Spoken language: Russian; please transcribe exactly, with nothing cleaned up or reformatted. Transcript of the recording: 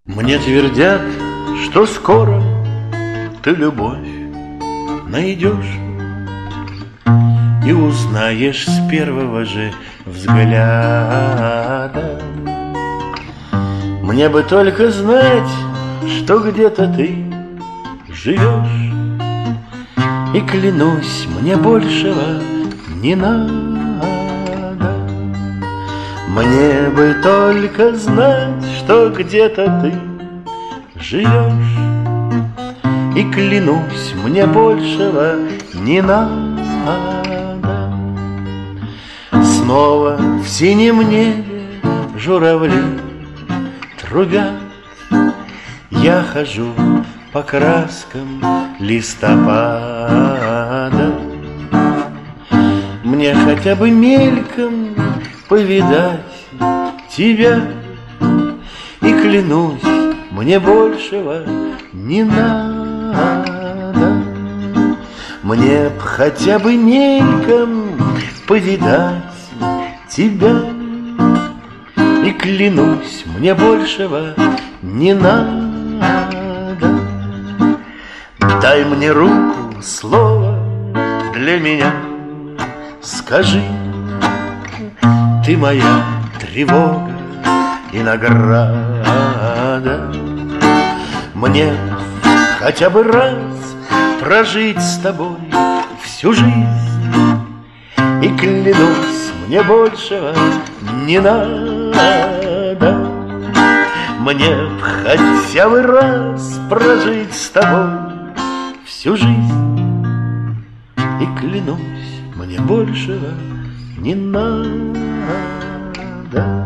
Мне твердят, что скоро ты любовь найдешь и узнаешь с первого же взгляда. Мне бы только знать, что где-то ты живешь, и клянусь, мне большего не надо. Мне бы только знать, что где-то ты живешь, и клянусь, мне большего не надо. Снова в синем небе журавли трубят, я хожу по краскам листопада. Мне хотя бы мельком повидать тебя, и клянусь, мне большего не надо. Мне б хотя бы мельком повидать тебя, и клянусь, мне большего не надо. Дай мне руку, слово для меня скажи, ты моя тревога и награда. Мне хотя бы раз прожить с тобой всю жизнь, и клянусь, мне большего не надо. Мне хотя бы раз прожить с тобой всю жизнь, и клянусь, мне большего не надо.